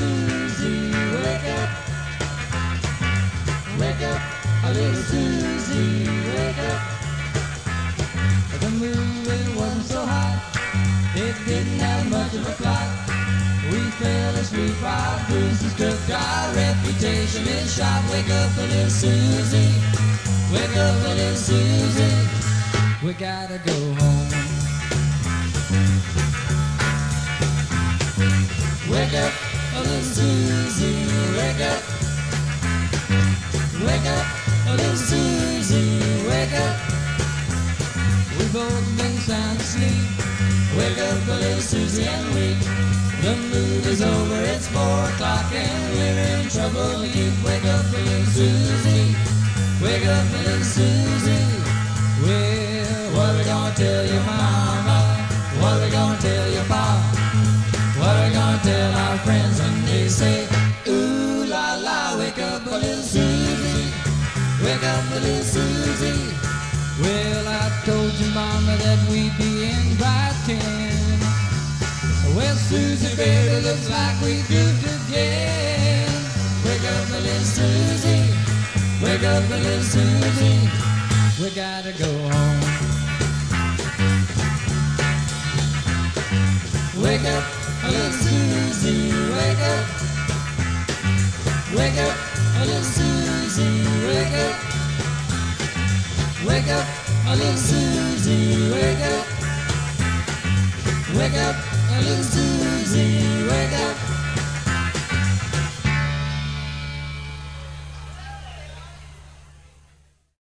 Susie, wake up. Wake up, a little Susie, wake up. The movie wasn't so hot, it didn't have much of a plot. We fell asleep while bruises took our reputation is shot. Wake up, a little Susie, wake up, a little Susie, we gotta go home. Wake up, a little Susie, wake up. Wake up, a little Susie, wake up. We've both been sound asleep. Wake up, a little Susie, and weep. The movie's over, it's 4 o'clock, and we're in trouble again. Wake up, a little Susie, wake up, a little Susie. Well, what are we gonna tell your mama? What are we gonna tell your papa? What are we gonna tell our friends when they say, ooh la la, wake up, a little Susie, wake up, a little Susie. Well, I told your mama that we'd be in by 10. Well, Susie, baby, looks like we goofed again. Wake up, a little Susie, wake up, a little Susie, we gotta go home. Wake up, a little Susie, wake up. Wake up, a little Susie, wake up. Wake up, a little Susie, wake up. Wake up, a little Susie, wake up.